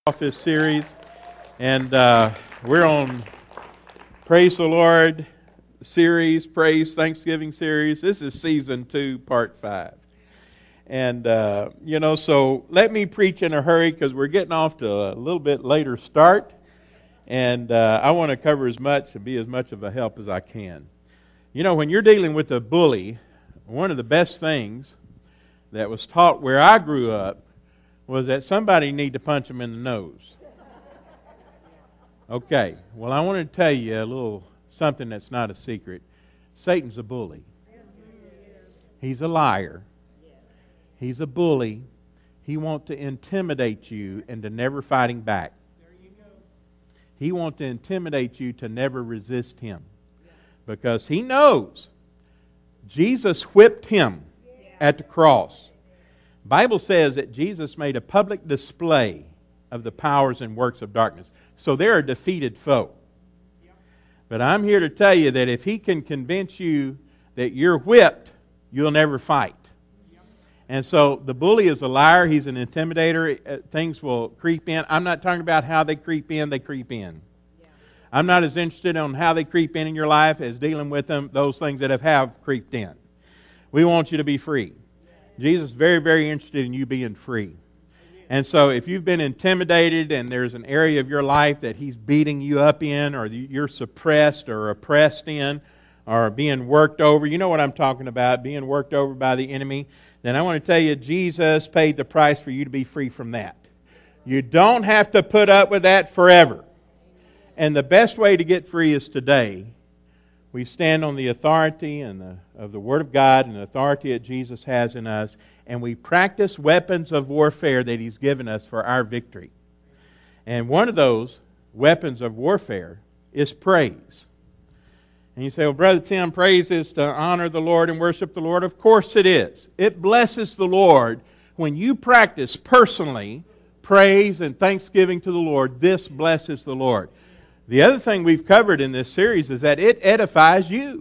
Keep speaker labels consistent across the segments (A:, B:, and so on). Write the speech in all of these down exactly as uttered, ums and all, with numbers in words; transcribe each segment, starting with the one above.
A: Off this series, and uh, we're on Praise the Lord series, Praise Thanksgiving series. This is season two, part five. And, uh, you know, so let me preach in a hurry because we're getting off to a little bit later start. And uh, I want to cover as much and be as much of a help as I can. You know, when you're dealing with a bully, one of the best things that was taught where I grew up was that somebody need to punch him in the nose. Okay, well, I want to tell you a little something that's not a secret. Satan's a bully. He's a liar. He's a bully. He wants to intimidate you into never fighting back. He wants to intimidate you to never resist him. Because he knows Jesus whipped him at the cross. The Bible says that Jesus made a public display of the powers and works of darkness. So they're a defeated foe. But I'm here to tell you that if he can convince you that you're whipped, you'll never fight. And so the bully is a liar. He's an intimidator. Things will creep in. I'm not talking about how they creep in. They creep in. I'm not as interested on how they creep in in your life as dealing with them, those things that have, have creeped in. We want you to be free. Jesus is very, very interested in you being free. And so if you've been intimidated and there's an area of your life that he's beating you up in, or you're suppressed or oppressed in, or being worked over, you know what I'm talking about, being worked over by the enemy, then I want to tell you Jesus paid the price for you to be free from that. You don't have to put up with that forever. And the best way to get free is today. We stand on the authority and the, of the Word of God and the authority that Jesus has in us, and we practice weapons of warfare that He's given us for our victory. And one of those weapons of warfare is praise. And you say, well, Brother Tim, praise is to honor the Lord and worship the Lord. Of course it is. It blesses the Lord when you practice personally praise and thanksgiving to the Lord. This blesses the Lord. The other thing we've covered in this series is that it edifies you.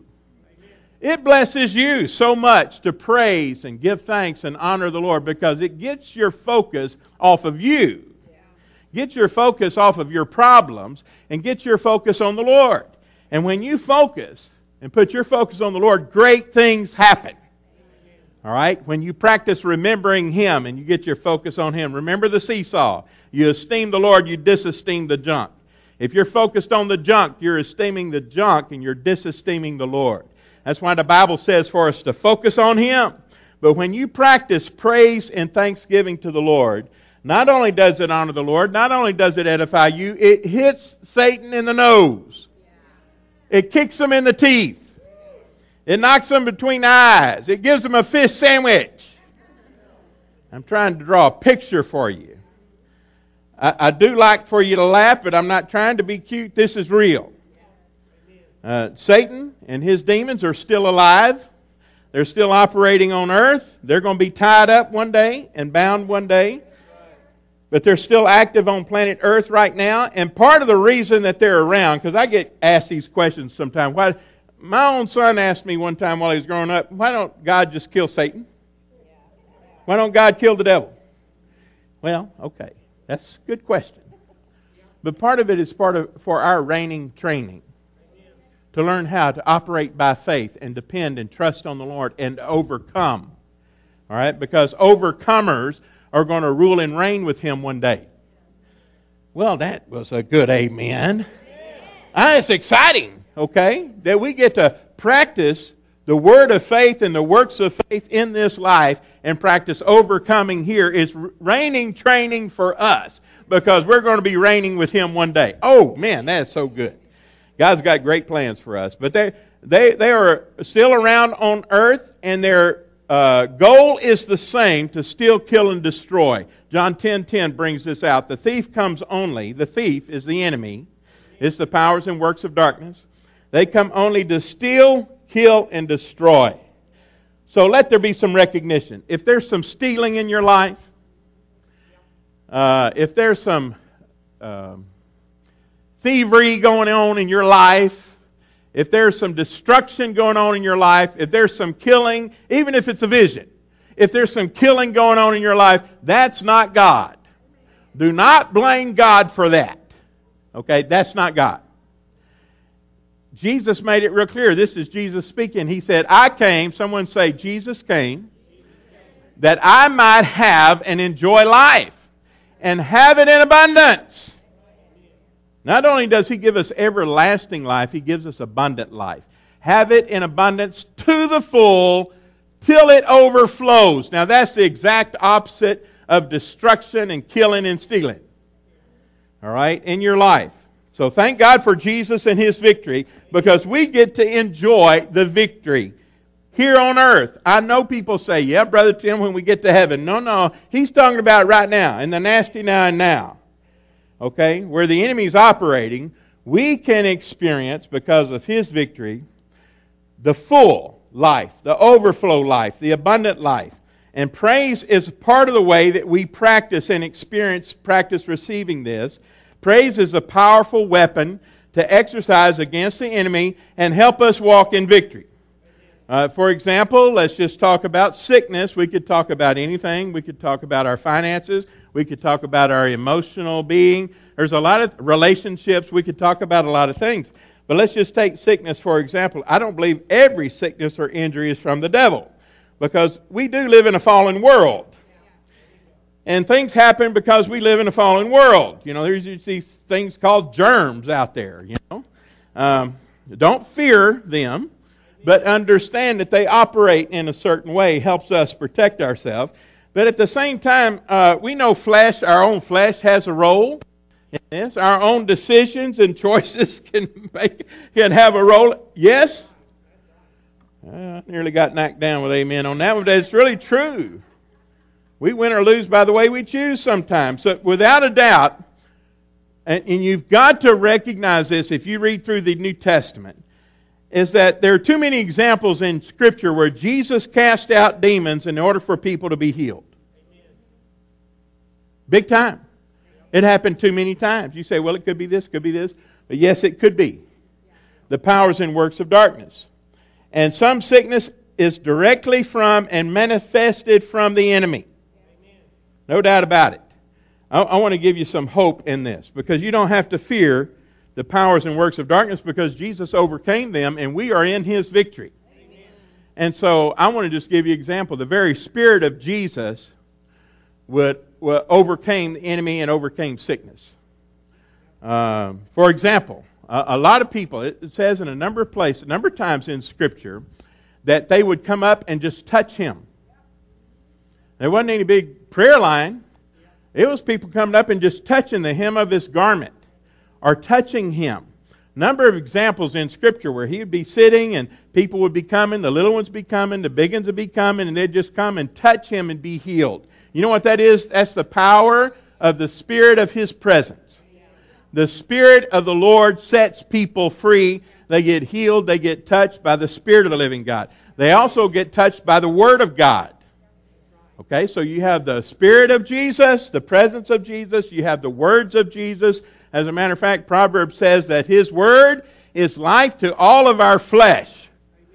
A: It blesses you so much to praise and give thanks and honor the Lord because it gets your focus off of you. Gets your focus off of your problems and gets your focus on the Lord. And when you focus and put your focus on the Lord, great things happen. All right? When you practice remembering Him and you get your focus on Him, remember the seesaw. You esteem the Lord, you disesteem the junk. If you're focused on the junk, you're esteeming the junk and you're disesteeming the Lord. That's why the Bible says for us to focus on Him. But when you practice praise and thanksgiving to the Lord, not only does it honor the Lord, not only does it edify you, it hits Satan in the nose. It kicks him in the teeth. It knocks him between the eyes. It gives him a fish sandwich. I'm trying to draw a picture for you. I, I do like for you to laugh, but I'm not trying to be cute. This is real. Uh, Satan and his demons are still alive. They're still operating on earth. They're going to be tied up one day and bound one day. But they're still active on planet Earth right now. And part of the reason that they're around, because I get asked these questions sometimes. Why, my own son asked me one time while he was growing up, why don't God just kill Satan? Why don't God kill the devil? Well, okay. That's a good question. But part of it is part of for our reigning training. To learn how to operate by faith and depend and trust on the Lord and overcome. All right? Because overcomers are going to rule and reign with Him one day. Well, that was a good amen. Ah, it's exciting, okay, that we get to practice the word of faith and the works of faith in this life and practice overcoming here is reigning training for us because we're going to be reigning with Him one day. Oh, man, that's so good. God's got great plans for us. But they they they are still around on earth, and their uh, goal is the same, to steal, kill, and destroy. John ten ten brings this out. The thief comes only, the thief is the enemy. It's the powers and works of darkness. They come only to steal, kill, and destroy. So let there be some recognition. If there's some stealing in your life, uh, if there's some um, thievery going on in your life, if there's some destruction going on in your life, if there's some killing, even if it's a vision, if there's some killing going on in your life, that's not God. Do not blame God for that. Okay, that's not God. Jesus made it real clear. This is Jesus speaking. He said, I came, someone say, Jesus came, that I might have and enjoy life and have it in abundance. Not only does He give us everlasting life, He gives us abundant life. Have it in abundance to the full till it overflows. Now that's the exact opposite of destruction and killing and stealing. All right, in your life. So thank God for Jesus and His victory, because we get to enjoy the victory here on earth. I know people say, yeah, Brother Tim, when we get to heaven. No, no, he's talking about right now, in the nasty now and now. Okay, where the enemy's operating, we can experience, because of His victory, the full life, the overflow life, the abundant life. And praise is part of the way that we practice and experience, practice receiving this. Praise is a powerful weapon to exercise against the enemy and help us walk in victory. Uh, for example, let's just talk about sickness. We could talk about anything. We could talk about our finances. We could talk about our emotional being. There's a lot of relationships. We could talk about a lot of things. But let's just take sickness, for example. I don't believe every sickness or injury is from the devil, because we do live in a fallen world. And things happen because we live in a fallen world. You know, there's these things called germs out there, you know. Um, don't fear them, but understand that they operate in a certain way, helps us protect ourselves. But at the same time, uh, we know flesh, our own flesh has a role in this. Our own decisions and choices can make, can have a role. Yes? I nearly got knocked down with amen on that one, but it's really true. We win or lose by the way we choose sometimes. So without a doubt, and, and you've got to recognize this if you read through the New Testament, is that there are too many examples in Scripture where Jesus cast out demons in order for people to be healed. Big time. It happened too many times. You say, well, it could be this, could be this. But yes, it could be. The powers and works of darkness. And some sickness is directly from and manifested from the enemy. No doubt about it. I, I want to give you some hope in this, because you don't have to fear the powers and works of darkness, because Jesus overcame them and we are in His victory. Amen. And so I want to just give you an example. The very Spirit of Jesus would, would overcame the enemy and overcame sickness. Um, for example, a, a lot of people, it says in a number of places, a number of times in Scripture, that they would come up and just touch Him. There wasn't any big prayer line. It was people coming up and just touching the hem of His garment, or touching Him. A number of examples in Scripture where He would be sitting and people would be coming, the little ones be coming, the big ones would be coming, and they'd just come and touch Him and be healed. You know what that is? That's the power of the Spirit of His presence. The Spirit of the Lord sets people free. They get healed. They get touched by the Spirit of the living God. They also get touched by the Word of God. Okay, so you have the Spirit of Jesus, the presence of Jesus. You have the words of Jesus. As a matter of fact, Proverbs says that His Word is life to all of our flesh.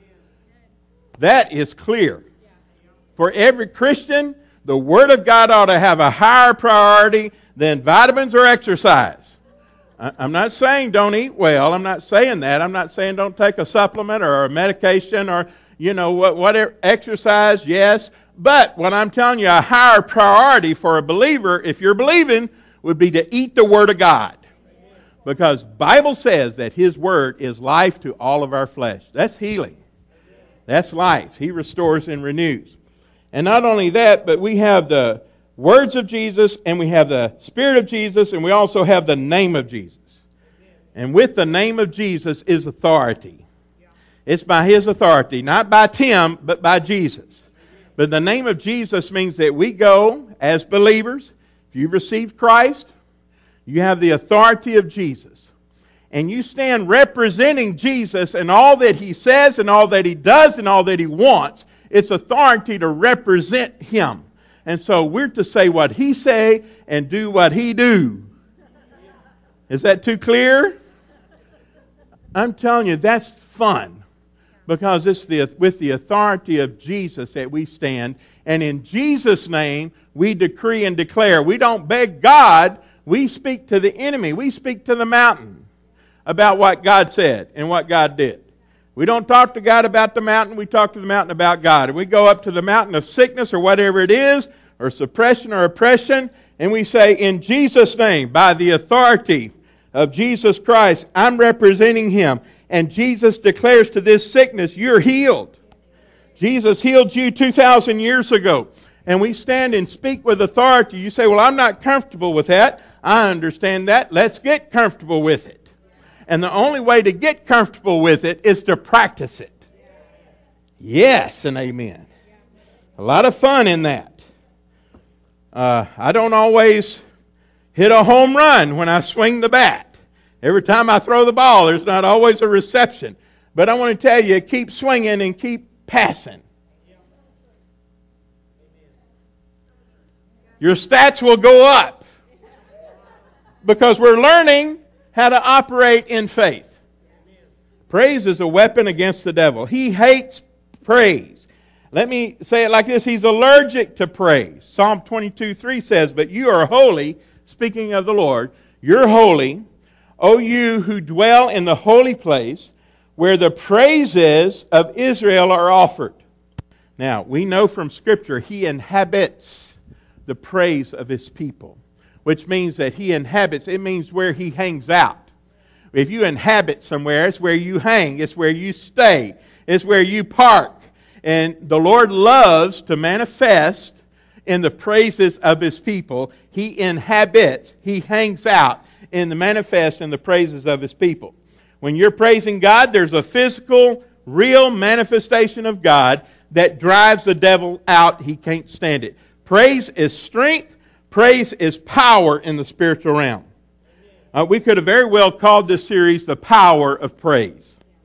A: That is clear. For every Christian, the Word of God ought to have a higher priority than vitamins or exercise. I'm not saying don't eat well. I'm not saying that. I'm not saying don't take a supplement or a medication or, you know, whatever. Exercise, yes. But what I'm telling you, a higher priority for a believer, if you're believing, would be to eat the Word of God. Because Bible says that His Word is life to all of our flesh. That's healing. That's life. He restores and renews. And not only that, but we have the words of Jesus, and we have the Spirit of Jesus, and we also have the name of Jesus. And with the name of Jesus is authority. It's by His authority, not by Tim, but by Jesus. But the name of Jesus means that we go as believers. If you've received Christ, you have the authority of Jesus. And you stand representing Jesus and all that He says and all that He does and all that He wants. It's authority to represent Him. And so we're to say what He say and do what He do. Is that too clear? I'm telling you, that's fun. Because it's the, with the authority of Jesus that we stand. And in Jesus' name, we decree and declare. We don't beg God. We speak to the enemy. We speak to the mountain about what God said and what God did. We don't talk to God about the mountain. We talk to the mountain about God. And we go up to the mountain of sickness or whatever it is, or suppression or oppression, and we say, in Jesus' name, by the authority of Jesus Christ, I'm representing Him. And Jesus declares to this sickness, you're healed. Jesus healed you two thousand years ago. And we stand and speak with authority. You say, well, I'm not comfortable with that. I understand that. Let's get comfortable with it. And the only way to get comfortable with it is to practice it. Yes and amen. A lot of fun in that. Uh, I don't always hit a home run when I swing the bat. Every time I throw the ball, there's not always a reception. But I want to tell you, keep swinging and keep passing. Your stats will go up because we're learning how to operate in faith. Praise is a weapon against the devil. He hates praise. Let me say it like this. He's allergic to praise. Psalm twenty-two three says, but you are holy, speaking of the Lord, you're holy, O you who dwell in the holy place, where the praises of Israel are offered. Now, we know from Scripture He inhabits the praise of His people, which means that He inhabits, it means where He hangs out. If you inhabit somewhere, it's where you hang, it's where you stay, it's where you park. And the Lord loves to manifest in the praises of His people. He inhabits, He hangs out in the manifest in the praises of His people. When you're praising God, there's a physical, real manifestation of God that drives the devil out. He can't stand it. Praise is strength. Praise is power in the spiritual realm. Uh, we could have very well called this series The Power of Praise.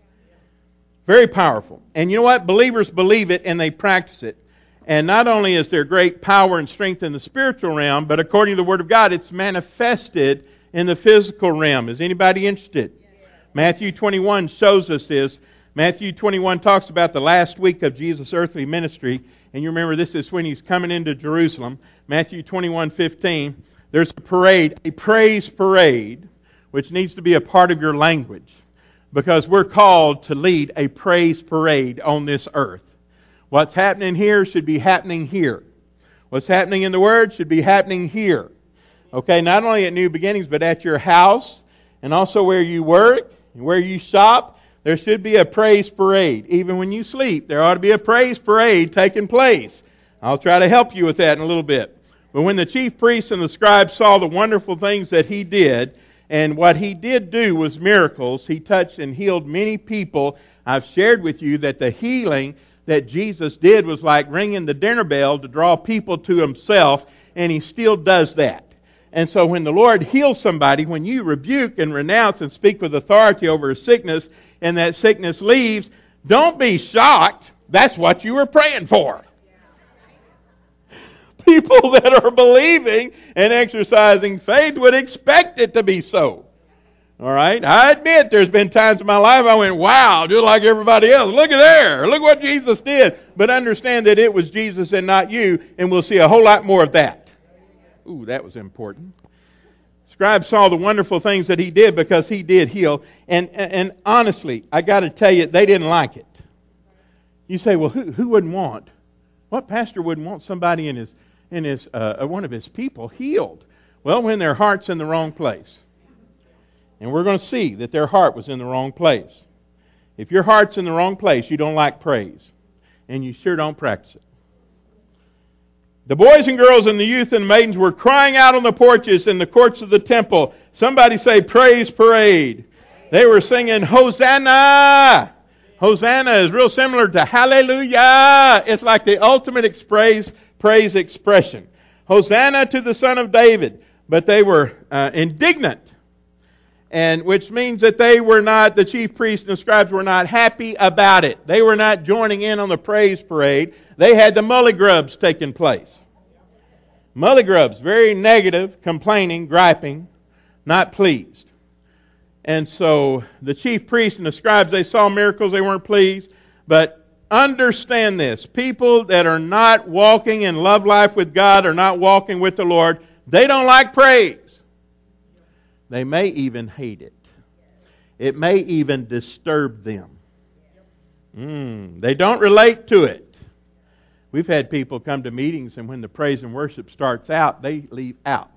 A: Very powerful. And you know what? Believers believe it and they practice it. And not only is there great power and strength in the spiritual realm, but according to the Word of God, it's manifested in the physical realm. Is anybody interested? Matthew twenty-one shows us this. Matthew twenty-one talks about the last week of Jesus' earthly ministry. And you remember this is when He's coming into Jerusalem. Matthew twenty-one fifteen. There's a parade, a praise parade, which needs to be a part of your language. Because we're called to lead a praise parade on this earth. What's happening here should be happening here. What's happening in the Word should be happening here. Okay, not only at New Beginnings, but at your house, and also where you work, and where you shop, there should be a praise parade. Even when you sleep, there ought to be a praise parade taking place. I'll try to help you with that in a little bit. But when the chief priests and the scribes saw the wonderful things that He did, and what He did do was miracles. He touched and healed many people. I've shared with you that the healing that Jesus did was like ringing the dinner bell to draw people to Himself, and He still does that. And so when the Lord heals somebody, when you rebuke and renounce and speak with authority over a sickness, and that sickness leaves, don't be shocked. That's what you were praying for. People that are believing and exercising faith would expect it to be so. All right? I admit there's been times in my life I went, wow, just like everybody else. Look at there. Look what Jesus did. But understand that it was Jesus and not you, and we'll see a whole lot more of that. Ooh, that was important. Scribes saw the wonderful things that He did because He did heal. And, and, and honestly, I got to tell you, they didn't like it. You say, well, who, who wouldn't want? What pastor wouldn't want somebody in his in his uh, one of his people healed? Well, when their heart's in the wrong place. And we're going to see that their heart was in the wrong place. If your heart's in the wrong place, you don't like praise. And you sure don't practice it. The boys and girls and the youth and the maidens were crying out on the porches in the courts of the temple. Somebody say, praise parade. They were singing, Hosanna. Hosanna is real similar to hallelujah. It's like the ultimate praise, praise expression. Hosanna to the Son of David. But they were uh, indignant. And which means that they were not, the chief priests and the scribes were not happy about it. They were not joining in on the praise parade. They had the mullygrubs taking place. Mullygrubs, very negative, complaining, griping, not pleased. And so the chief priests and the scribes, they saw miracles, they weren't pleased. But understand this. People that are not walking in love life with God, are not walking with the Lord, they don't like praise. They may even hate it. It may even disturb them. Mm, they don't relate to it. We've had people come to meetings, and when the praise and worship starts out, they leave out.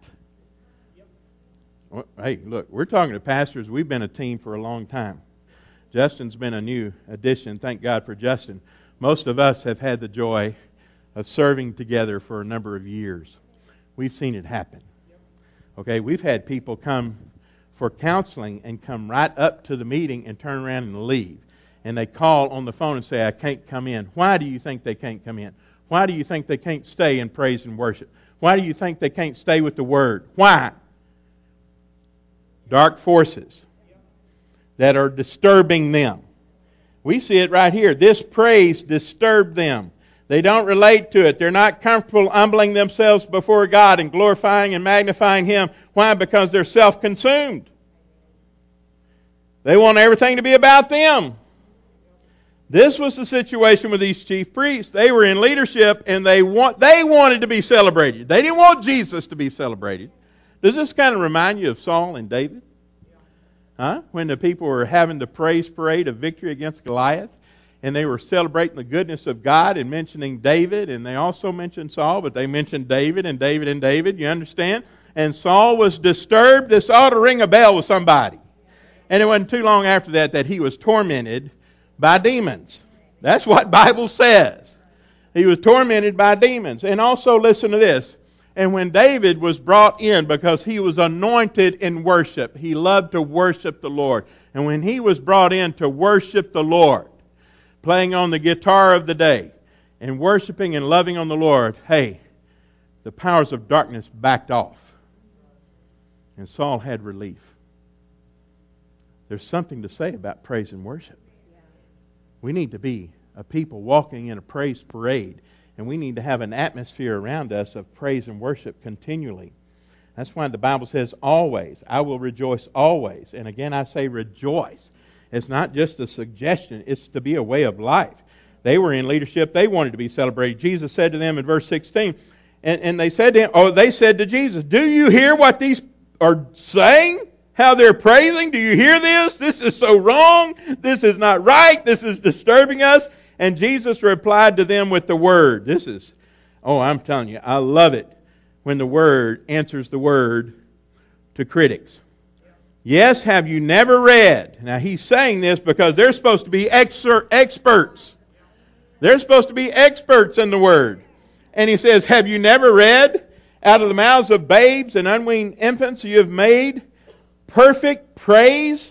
A: Well, hey, look, we're talking to pastors. We've been a team for a long time. Justin's been a new addition. Thank God for Justin. Most of us have had the joy of serving together for a number of years. We've seen it happen. Okay, we've had people come for counseling and come right up to the meeting and turn around and leave. And they call on the phone and say, I can't come in. Why do you think they can't come in? Why do you think they can't stay in praise and worship? Why do you think they can't stay with the Word? Why? Dark forces that are disturbing them. We see it right here. This praise disturbed them. They don't relate to it. They're not comfortable humbling themselves before God and glorifying and magnifying Him. Why? Because they're self-consumed. They want everything to be about them. This was the situation with these chief priests. They were in leadership, and they want they wanted to be celebrated. They didn't want Jesus to be celebrated. Does this kind of remind you of Saul and David? Huh? When the people were having the praise parade of victory against Goliath, and they were celebrating the goodness of God and mentioning David, and they also mentioned Saul, but they mentioned David and David and David, you understand? And Saul was disturbed. This ought to ring a bell with somebody. And it wasn't too long after that that he was tormented by demons. That's what Bible says. He was tormented by demons. And also listen to this. And when David was brought in, because he was anointed in worship, he loved to worship the Lord. And when he was brought in to worship the Lord, playing on the guitar of the day, and worshiping and loving on the Lord, hey, the powers of darkness backed off. And Saul had relief. There's something to say about praise and worship. We need to be a people walking in a praise parade. And we need to have an atmosphere around us of praise and worship continually. That's why the Bible says, always, I will rejoice always. And again, I say rejoice. It's not just a suggestion. It's to be a way of life. They were in leadership. They wanted to be celebrated. Jesus said to them in verse sixteen, and, and they said to him, oh, they said to Jesus, do you hear what these are saying? How they're praising? Do you hear this? This is so wrong. This is not right. This is disturbing us. And Jesus replied to them with the Word. This is, oh, I'm telling you, I love it when the Word answers the Word to critics. Yes, have you never read? Now, he's saying this because they're supposed to be exer- experts. They're supposed to be experts in the Word. And he says, have you never read? Out of the mouths of babes and unweaned infants you have made perfect praise.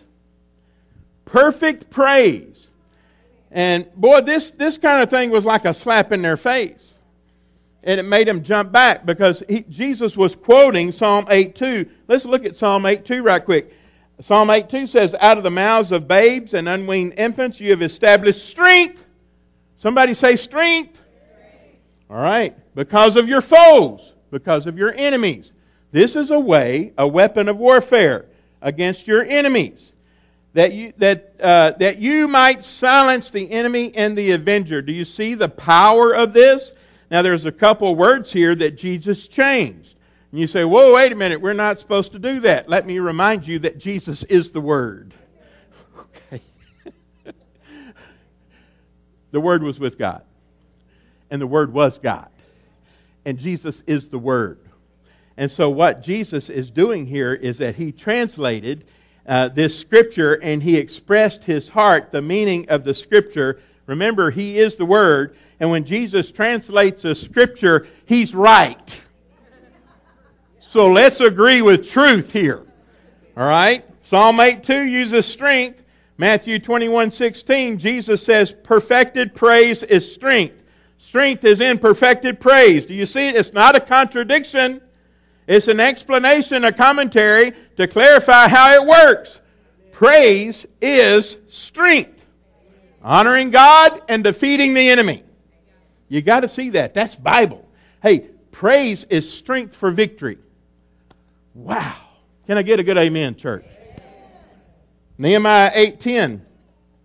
A: Perfect praise. And boy, this, this kind of thing was like a slap in their face. And it made them jump back because he, Jesus was quoting Psalm eight two. Let's look at Psalm eight two right quick. Psalm eight two says, out of the mouths of babes and unweaned infants you have established strength. Somebody say strength. Strength. All right. Because of your foes. Because of your enemies. This is a way, a weapon of warfare against your enemies. That you, that, uh, that you might silence the enemy and the avenger. Do you see the power of this? Now there's a couple words here that Jesus changed. And you say, whoa, wait a minute, we're not supposed to do that. Let me remind you that Jesus is the Word. Okay. The Word was with God. And the Word was God. And Jesus is the Word. And so what Jesus is doing here is that He translated uh, this Scripture and He expressed His heart, the meaning of the Scripture. Remember, He is the Word. And when Jesus translates a Scripture, He's right. So let's agree with truth here. All right? Psalm eight two uses strength. Matthew twenty-one sixteen, Jesus says, perfected praise is strength. Strength is in perfected praise. Do you see it? It's not a contradiction. It's an explanation, a commentary to clarify how it works. Praise is strength. Honoring God and defeating the enemy. You got to see that. That's Bible. Hey, praise is strength for victory. Wow. Can I get a good amen, church? Amen. Nehemiah eight ten.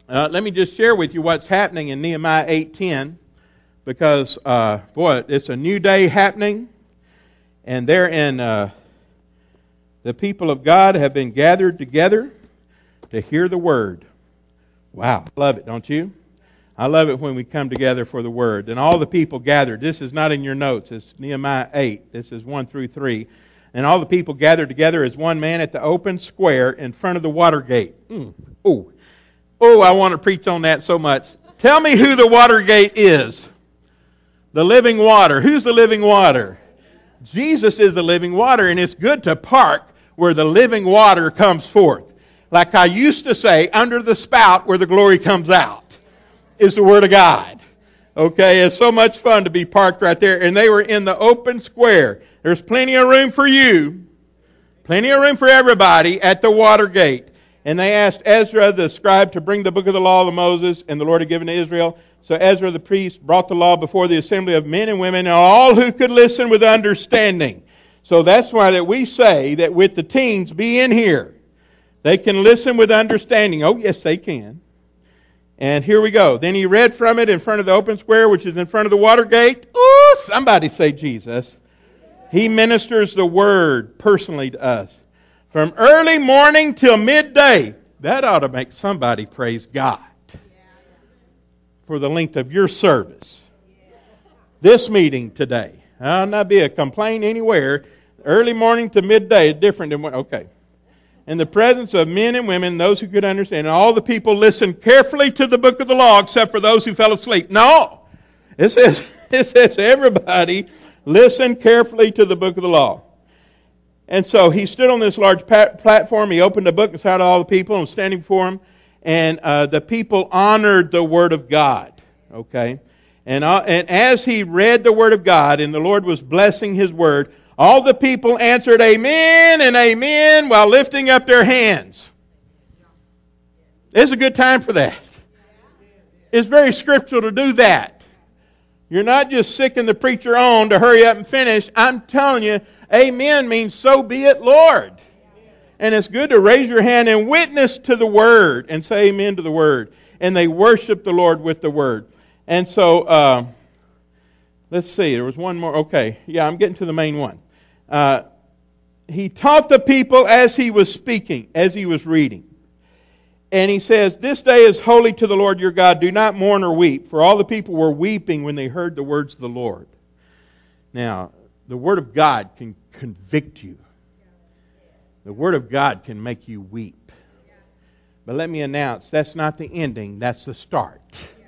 A: Uh, let me just share with you what's happening in Nehemiah eight ten, because, uh, boy, it's a new day happening, and there in uh, the people of God have been gathered together to hear the Word. Wow, I love it, don't you? I love it when we come together for the Word. And all the people gathered. This is not in your notes. It's Nehemiah eight. This is one through three. And all the people gathered together as one man at the open square in front of the water gate. Mm. Oh, oh, I want to preach on that so much. Tell me who the water gate is. The living water. Who's the living water? Jesus is the living water, and it's good to park where the living water comes forth. Like I used to say, under the spout where the glory comes out is the Word of God. Okay, it's so much fun to be parked right there. And they were in the open square. There's plenty of room for you, plenty of room for everybody at the water gate. And they asked Ezra the scribe to bring the book of the law of Moses and the Lord had given to Israel. So Ezra the priest brought the law before the assembly of men and women and all who could listen with understanding. So that's why that we say that with the teens, be in here. They can listen with understanding. Oh, yes, they can. And here we go. Then he read from it in front of the open square, which is in front of the water gate. Ooh, somebody say Jesus. He ministers the Word personally to us. From early morning till midday. That ought to make somebody praise God for the length of your service. This meeting today. I'll not be a complaint anywhere. Early morning to midday is different than what... Okay. In the presence of men and women, those who could understand. And all the people listened carefully to the book of the law, except for those who fell asleep. No! It says, it says everybody listened carefully to the book of the law. And so he stood on this large pat- platform. He opened the book and saw all the people and was standing before him. And uh, the people honored the Word of God. Okay? And, uh, and as he read the Word of God and the Lord was blessing His Word, all the people answered amen and amen while lifting up their hands. It's a good time for that. It's very scriptural to do that. You're not just sicking the preacher on to hurry up and finish. I'm telling you, amen means so be it, Lord. And it's good to raise your hand and witness to the Word and say amen to the Word. And they worship the Lord with the Word. And so, uh, let's see, there was one more. Okay, yeah, I'm getting to the main one. Uh, he taught the people as he was speaking, as he was reading. And he says, this day is holy to the Lord your God. Do not mourn or weep. For all the people were weeping when they heard the words of the Lord. Now, the Word of God can convict you. The Word of God can make you weep. But let me announce, that's not the ending, that's the start.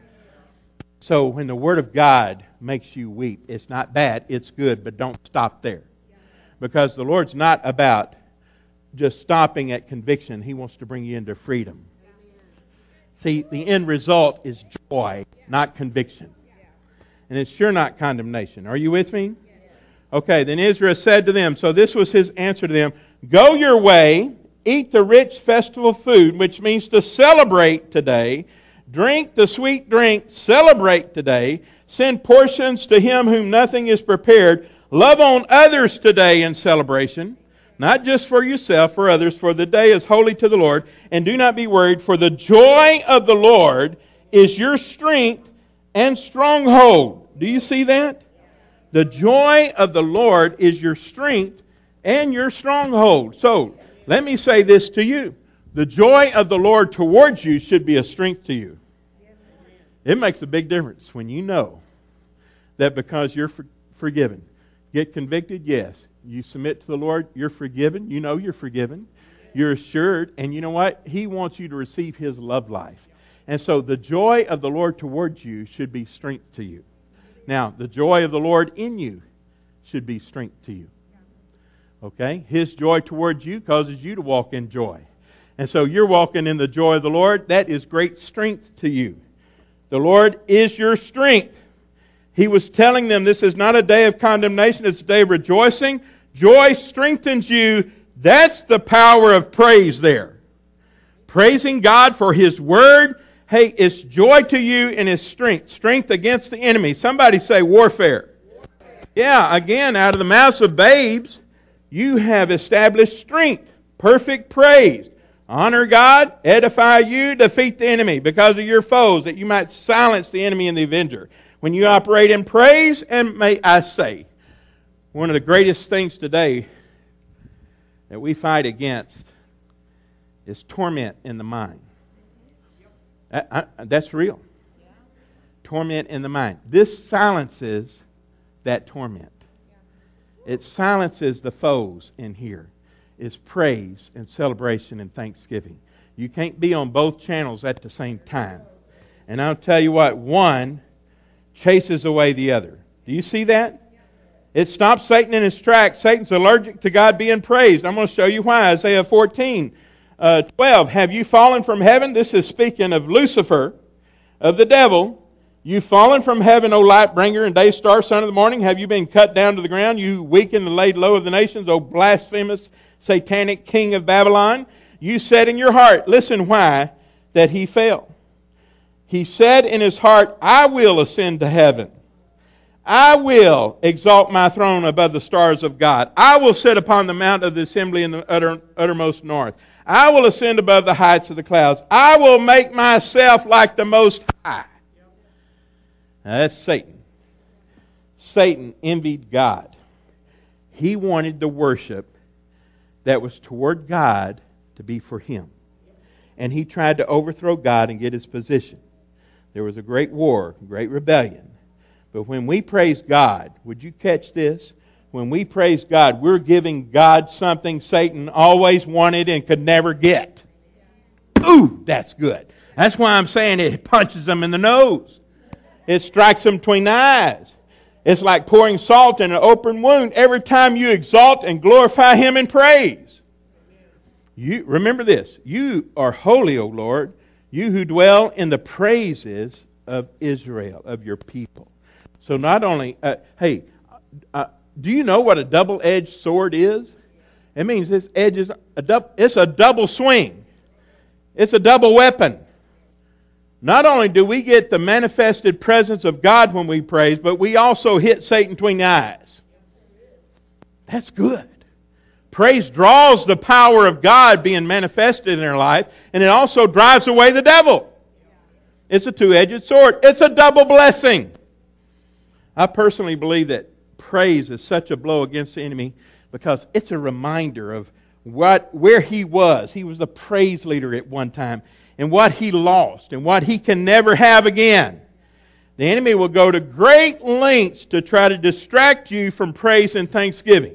A: So when the Word of God makes you weep, it's not bad, it's good, but don't stop there. Because the Lord's not about just stopping at conviction. He wants to bring you into freedom. See, the end result is joy, not conviction. And it's sure not condemnation. Are you with me? Okay, then Israel said to them, so this was his answer to them, go your way, eat the rich festival food, which means to celebrate today. Drink the sweet drink, celebrate today. Send portions to him whom nothing is prepared. Love on others today in celebration. Not just for yourself, for others, for the day is holy to the Lord. And do not be worried, for the joy of the Lord is your strength and stronghold. Do you see that? The joy of the Lord is your strength and your stronghold. So, let me say this to you. The joy of the Lord towards you should be a strength to you. It makes a big difference when you know that because you're for- forgiven. Get convicted? Yes. You submit to the Lord, you're forgiven. You know you're forgiven. You're assured. And you know what? He wants you to receive His love life. And so the joy of the Lord towards you should be strength to you. Now, the joy of the Lord in you should be strength to you. Okay? His joy towards you causes you to walk in joy. And so you're walking in the joy of the Lord. That is great strength to you. The Lord is your strength. He was telling them this is not a day of condemnation, it's a day of rejoicing. Joy strengthens you. That's the power of praise there. Praising God for His Word. Hey, it's joy to you and it's strength. Strength against the enemy. Somebody say warfare. warfare. Yeah, again, out of the mouths of babes, you have established strength. Perfect praise. Honor God, edify you, defeat the enemy because of your foes, that you might silence the enemy and the avenger. When you operate in praise, and may I say, one of the greatest things today that we fight against is torment in the mind. I, I, that's real. Torment in the mind. This silences that torment. It silences the foes in here. Is praise and celebration and thanksgiving. You can't be on both channels at the same time. And I'll tell you what, one chases away the other. Do you see that? It stops Satan in his tracks. Satan's allergic to God being praised. I'm going to show you why. Isaiah fourteen, uh, twelve. Have you fallen from heaven? This is speaking of Lucifer, of the devil. You've fallen from heaven, O light bringer and day star, son of the morning. Have you been cut down to the ground? You weakened and laid low of the nations, O blasphemous satanic king of Babylon. You said in your heart, listen why, that he fell. He said in his heart, I will ascend to heaven. I will exalt my throne above the stars of God. I will sit upon the mount of the assembly in the utter, uttermost north. I will ascend above the heights of the clouds. I will make myself like the Most High. Now that's Satan. Satan envied God. He wanted the worship that was toward God to be for him. And he tried to overthrow God and get his position. There was a great war, a great rebellion. But when we praise God, would you catch this? When we praise God, we're giving God something Satan always wanted and could never get. Ooh, that's good. That's why I'm saying it punches him in the nose. It strikes him between the eyes. It's like pouring salt in an open wound every time you exalt and glorify Him in praise. You remember this. You are holy, O Lord, you who dwell in the praises of Israel, of your people. So not only, uh, hey, uh, do you know what a double-edged sword is? It means this edge is a double, it's a double swing. It's a double weapon. Not only do we get the manifested presence of God when we praise, but we also hit Satan between the eyes. That's good. Praise draws the power of God being manifested in our life, and it also drives away the devil. It's a two-edged sword. It's a double blessing. I personally believe that praise is such a blow against the enemy because it's a reminder of what where he was. He was the praise leader at one time. And what he lost, and what he can never have again. The enemy will go to great lengths to try to distract you from praise and thanksgiving.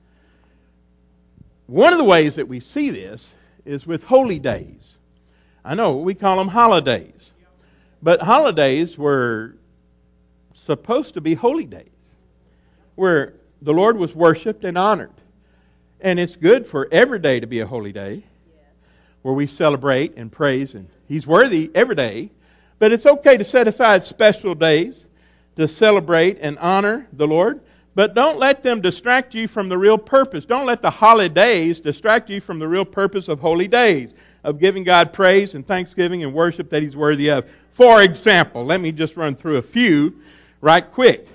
A: One of the ways that we see this is with holy days. I know, we call them holidays. But holidays were supposed to be holy days, where the Lord was worshipped and honored. And it's good for every day to be a holy day, where we celebrate and praise, and He's worthy every day. But it's okay to set aside special days to celebrate and honor the Lord. But don't let them distract you from the real purpose. Don't let the holidays distract you from the real purpose of holy days, of giving God praise and thanksgiving and worship that He's worthy of. For example, let me just run through a few right quick.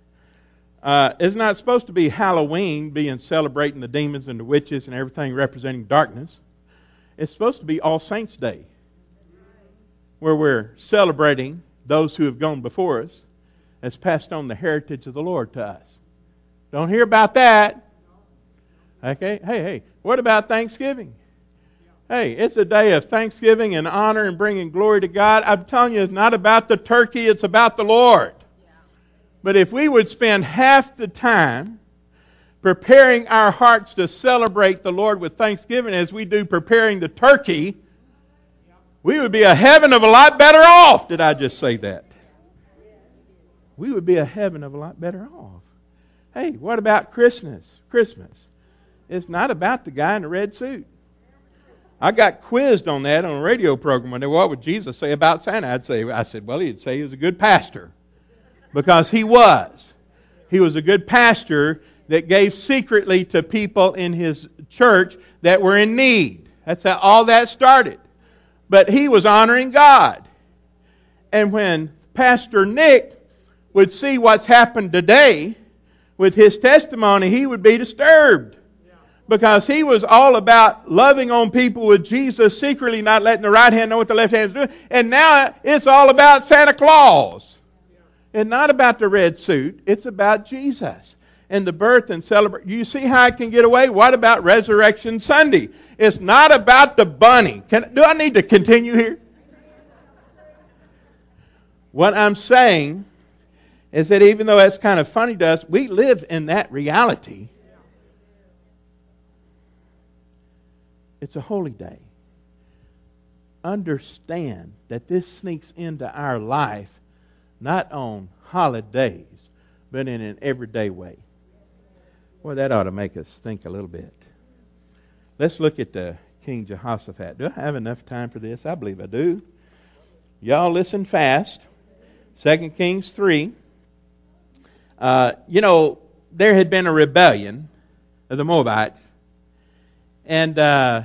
A: Uh, it's not supposed to be Halloween, being celebrating the demons and the witches and everything representing darkness. It's supposed to be All Saints' Day, where we're celebrating those who have gone before us, has passed on the heritage of the Lord to us. Don't hear about that. Okay, hey, hey, what about Thanksgiving? Hey, it's a day of thanksgiving and honor and bringing glory to God. I'm telling you, it's not about the turkey, it's about the Lord. But if we would spend half the time preparing our hearts to celebrate the Lord with thanksgiving as we do preparing the turkey, we would be a heaven of a lot better off. Did I just say that? We would be a heaven of a lot better off. Hey, what about Christmas? Christmas. It's not about the guy in the red suit. I got quizzed on that on a radio program. When they, what would Jesus say about Santa? I'd say, I said, well, he'd say he was a good pastor. Because he was. He was a good pastor that gave secretly to people in his church that were in need. That's how all that started. But he was honoring God. And when Pastor Nick would see what's happened today with his testimony, he would be disturbed. Because he was all about loving on people with Jesus, secretly not letting the right hand know what the left hand is doing. And now it's all about Santa Claus. And not about the red suit. It's about Jesus and the birth and celebration. You see how I can get away? What about Resurrection Sunday? It's not about the bunny. Can, do I need to continue here? What I'm saying is that even though that's kind of funny to us, we live in that reality. It's a holy day. Understand that this sneaks into our life not on holidays, but in an everyday way. Well, that ought to make us think a little bit. Let's look at the King Jehoshaphat. Do I have enough time for this? I believe I do. Y'all listen fast. Second Kings three. Uh, you know, there had been a rebellion of the Moabites. And uh,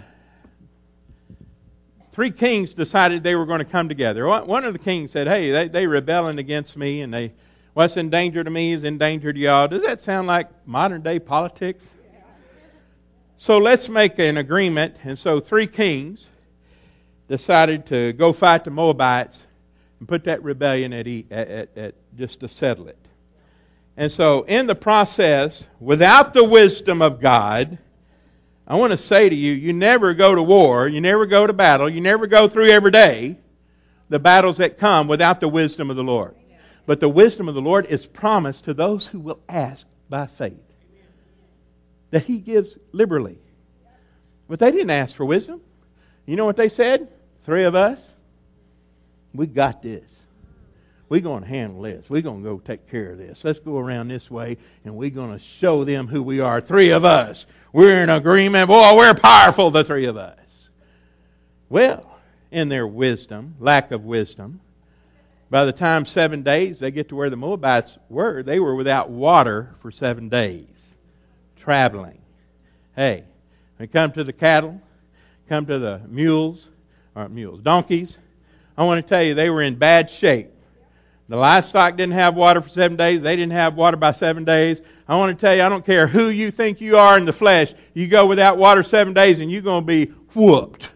A: three kings decided they were going to come together. One of the kings said, hey, they, they rebelling against me, and they what's in danger to me is in danger to y'all. Does that sound like modern day politics? So let's make an agreement. And so three kings decided to go fight the Moabites and put that rebellion at, at, at, at just to settle it. And so in the process, without the wisdom of God, I want to say to you, you never go to war, you never go to battle, you never go through every day the battles that come without the wisdom of the Lord. But the wisdom of the Lord is promised to those who will ask by faith. That He gives liberally. But they didn't ask for wisdom. You know what they said? Three of us, we got this. We're going to handle this. We're going to go take care of this. Let's go around this way, and we're going to show them who we are. Three of us. We're in agreement. Boy, we're powerful, the three of us. Well, in their wisdom, lack of wisdom, by the time seven days they get to where the Moabites were, they were without water for seven days. Traveling. Hey, when it comes to the cattle, come to the mules, or mules, donkeys, I want to tell you they were in bad shape. The livestock didn't have water for seven days. They didn't have water by seven days. I want to tell you, I don't care who you think you are in the flesh. You go without water seven days and you're going to be whooped.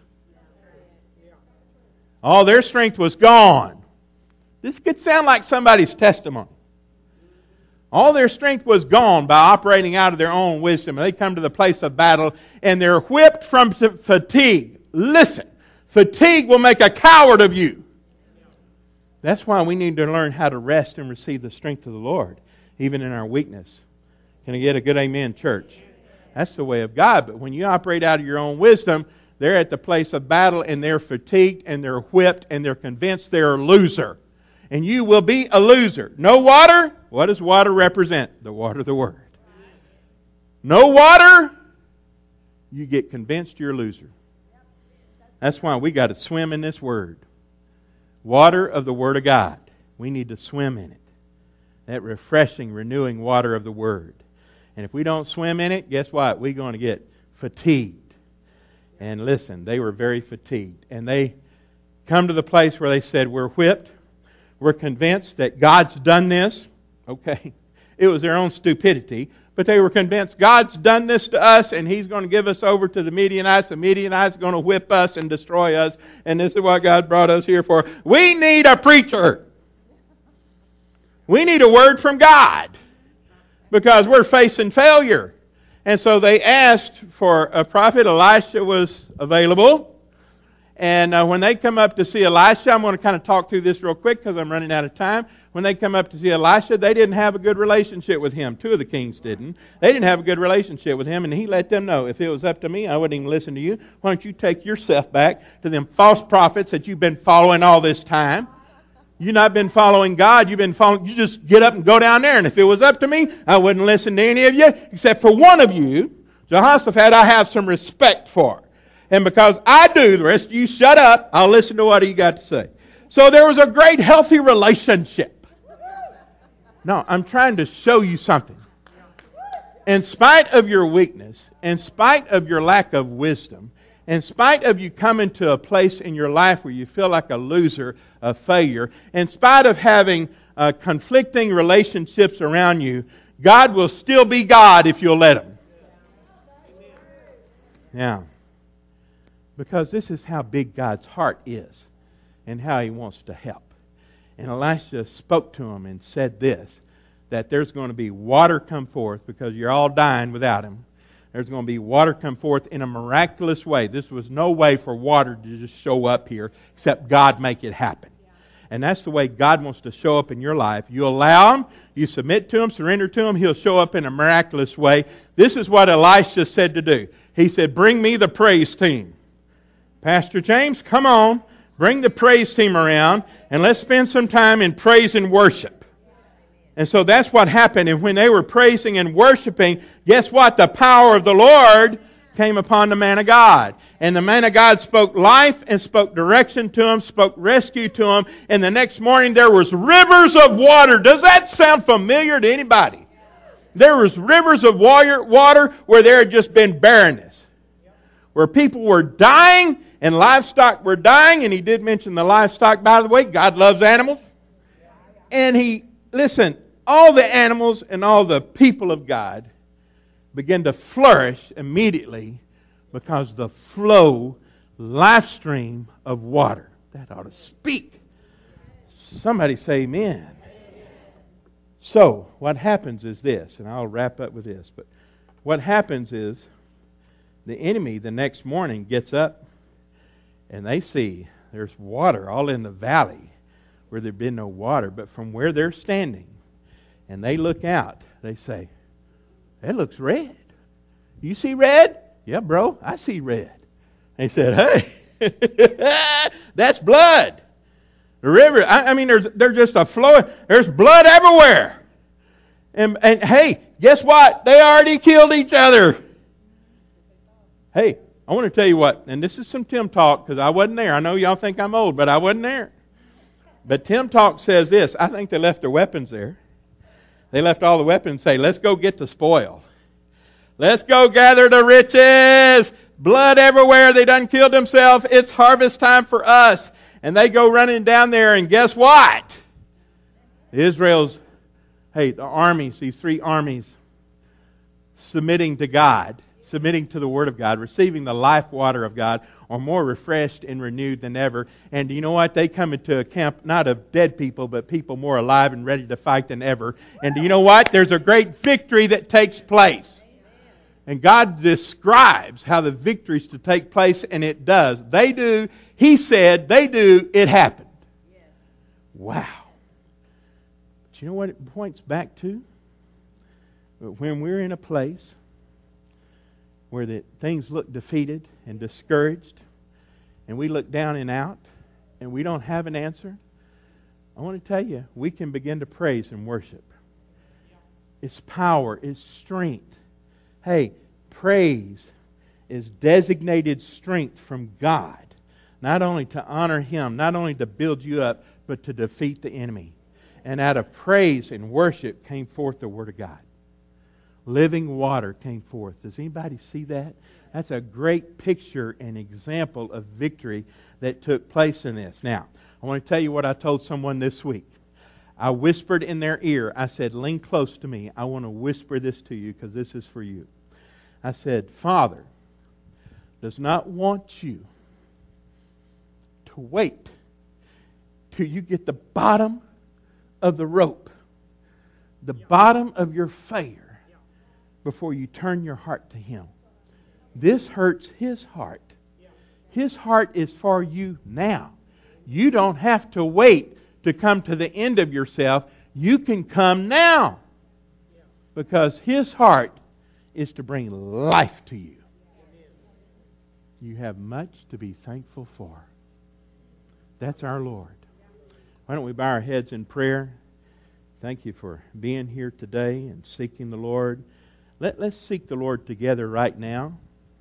A: All their strength was gone. This could sound like somebody's testimony. All their strength was gone by operating out of their own wisdom. And they come to the place of battle and they're whipped from fatigue. Listen, fatigue will make a coward of you. That's why we need to learn how to rest and receive the strength of the Lord, even in our weakness. Can I get a good amen, church? That's the way of God. But when you operate out of your own wisdom, they're at the place of battle and they're fatigued and they're whipped and they're convinced they're a loser. And you will be a loser. No water? What does water represent? The water of the Word. No water? You get convinced you're a loser. That's why we got to swim in this Word. Water of the Word of God. We need to swim in it. That refreshing, renewing water of the Word. And if we don't swim in it, guess what? We're going to get fatigued. And listen, they were very fatigued. And they come to the place where they said, we're whipped. We're convinced that God's done this. Okay. It was their own stupidity. But they were convinced God's done this to us and He's going to give us over to the Midianites. The Midianites are going to whip us and destroy us. And this is what God brought us here for. We need a preacher. We need a word from God. Because we're facing failure. And so they asked for a prophet. Elisha was available. And uh, when they come up to see Elisha, I'm going to kind of talk through this real quick because I'm running out of time. When they come up to see Elisha, they didn't have a good relationship with him. Two of the kings didn't. They didn't have a good relationship with him, and he let them know, if it was up to me, I wouldn't even listen to you. Why don't you take yourself back to them false prophets that you've been following all this time? You've not been following God. You've been following. You just get up and go down there, and if it was up to me, I wouldn't listen to any of you, except for one of you, Jehoshaphat, I have some respect for. And because I do, the rest of you shut up, I'll listen to what he got to say. So there was a great healthy relationship. No, I'm trying to show you something. In spite of your weakness, in spite of your lack of wisdom, in spite of you coming to a place in your life where you feel like a loser, a failure, in spite of having uh, conflicting relationships around you, God will still be God if you'll let Him. Now, because this is how big God's heart is and how He wants to help. And Elisha spoke to him and said this, that there's going to be water come forth because you're all dying without Him. There's going to be water come forth in a miraculous way. This was no way for water to just show up here except God make it happen. And that's the way God wants to show up in your life. You allow Him, you submit to Him, surrender to Him, He'll show up in a miraculous way. This is what Elisha said to do. He said, bring me the praise team. Pastor James, come on, bring the praise team around and let's spend some time in praise and worship. And so that's what happened. And when they were praising and worshiping, guess what? The power of the Lord came upon the man of God. And the man of God spoke life and spoke direction to him, spoke rescue to him. And the next morning there was rivers of water. Does that sound familiar to anybody? There was rivers of water, water where there had just been barrenness. Where people were dying and livestock were dying. And he did mention the livestock, by the way. God loves animals. And he, listen, all the animals and all the people of God began to flourish immediately because the flow, life stream of water. That ought to speak. Somebody say amen. So, what happens is this, and I'll wrap up with this, but what happens is the enemy the next morning gets up and they see there's water all in the valley where there'd been no water, but from where they're standing and they look out, they say, that looks red. You see red? Yeah, bro, I see red. They said, hey, that's blood. The river, I, I mean, there's, there's just a flow. There's blood everywhere. And, and hey, guess what? They already killed each other. Hey, I want to tell you what, and this is some Tim talk because I wasn't there. I know y'all think I'm old, but I wasn't there. But Tim talk says this. I think they left their weapons there. They left all the weapons and say, let's go get the spoil. Let's go gather the riches. Blood everywhere. They done killed themselves. It's harvest time for us. And they go running down there, and guess what? Israel's, hey, the armies, these three armies, submitting to God, submitting to the Word of God, receiving the life water of God, are more refreshed and renewed than ever. And do you know what? They come into a camp not of dead people, but people more alive and ready to fight than ever. And do you know what? There's a great victory that takes place. And God describes how the victory is to take place, and it does. They do. He said, they do. It happened. Yes. Wow. But you know what it points back to? When we're in a place where the things look defeated and discouraged, and we look down and out, and we don't have an answer, I want to tell you, we can begin to praise and worship. It's power. It's strength. Hey, praise is designated strength from God, not only to honor Him, not only to build you up, but to defeat the enemy. And out of praise and worship came forth the Word of God. Living water came forth. Does anybody see that? That's a great picture and example of victory that took place in this. Now, I want to tell you what I told someone this week. I whispered in their ear. I said, lean close to me. I want to whisper this to you because this is for you. I said, Father does not want you to wait till you get the bottom of the rope, the bottom of your failure, before you turn your heart to Him. This hurts His heart. His heart is for you now. You don't have to wait to come to the end of yourself. You can come now. Because His heart is to bring life to you. You have much to be thankful for. That's our Lord. Why don't we bow our heads in prayer? Thank you for being here today and seeking the Lord. Let, let's seek the Lord together right now.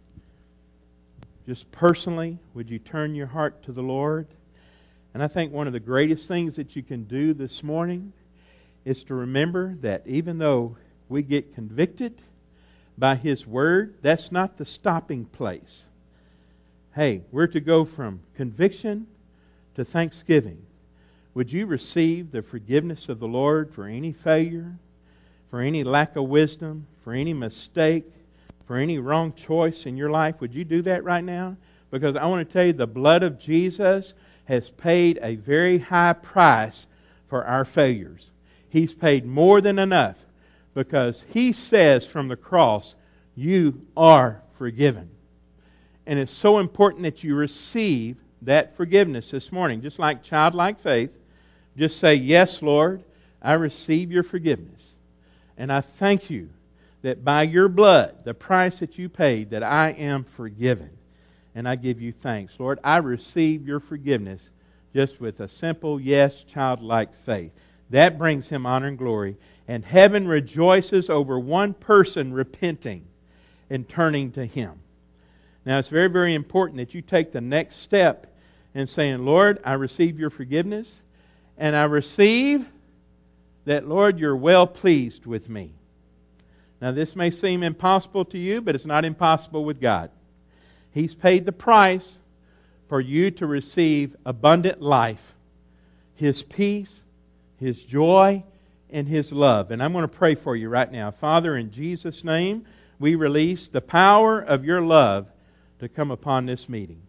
A: Just personally, would you turn your heart to the Lord? And I think one of the greatest things that you can do this morning is to remember that even though we get convicted by His Word, that's not the stopping place. Hey, we're to go from conviction to thanksgiving. Would you receive the forgiveness of the Lord for any failure, for any lack of wisdom, for any mistake, for any wrong choice in your life, would you do that right now? Because I want to tell you, the blood of Jesus has paid a very high price for our failures. He's paid more than enough, because He says from the cross, you are forgiven. And it's so important that you receive that forgiveness this morning. Just like childlike faith, just say, yes, Lord, I receive your forgiveness. And I thank you that by your blood, the price that you paid, that I am forgiven. And I give you thanks. Lord, I receive your forgiveness just with a simple yes, childlike faith. That brings Him honor and glory. And heaven rejoices over one person repenting and turning to Him. Now, it's very, very important that you take the next step in saying, Lord, I receive your forgiveness. And I receive that, Lord, you're well pleased with me. Now, this may seem impossible to you, but it's not impossible with God. He's paid the price for you to receive abundant life, His peace, His joy, and His love. And I'm going to pray for you right now. Father, in Jesus' name, we release the power of your love to come upon this meeting.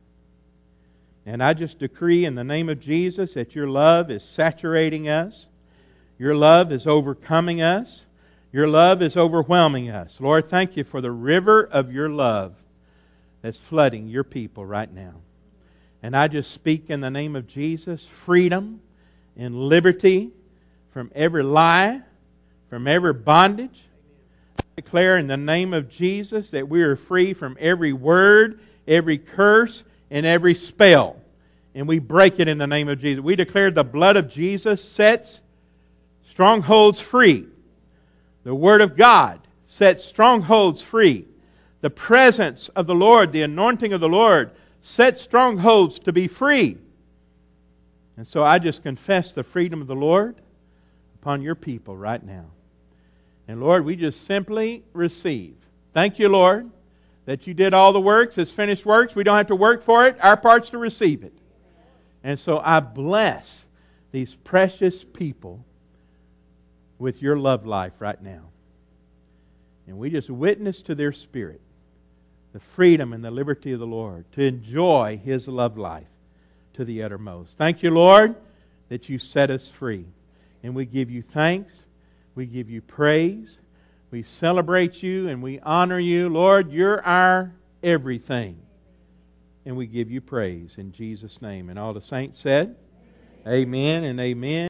A: And I just decree in the name of Jesus that your love is saturating us. Your love is overcoming us. Your love is overwhelming us. Lord, thank you for the river of your love that's flooding your people right now. And I just speak in the name of Jesus, freedom and liberty from every lie, from every bondage. I declare in the name of Jesus that we are free from every word, every curse, and every spell. And we break it in the name of Jesus. We declare the blood of Jesus sets strongholds free. The Word of God sets strongholds free. The presence of the Lord, the anointing of the Lord, sets strongholds to be free. And so I just confess the freedom of the Lord upon your people right now. And Lord, we just simply receive. Thank you, Lord, that you did all the works. It's finished works. We don't have to work for it. Our part's to receive it. And so I bless these precious people with your love life right now. And we just witness to their spirit the freedom and the liberty of the Lord to enjoy His love life to the uttermost. Thank you, Lord, that you set us free. And we give you thanks. We give you praise. We celebrate you and we honor you. Lord, you're our everything. And we give you praise in Jesus' name. And all the saints said, amen and amen.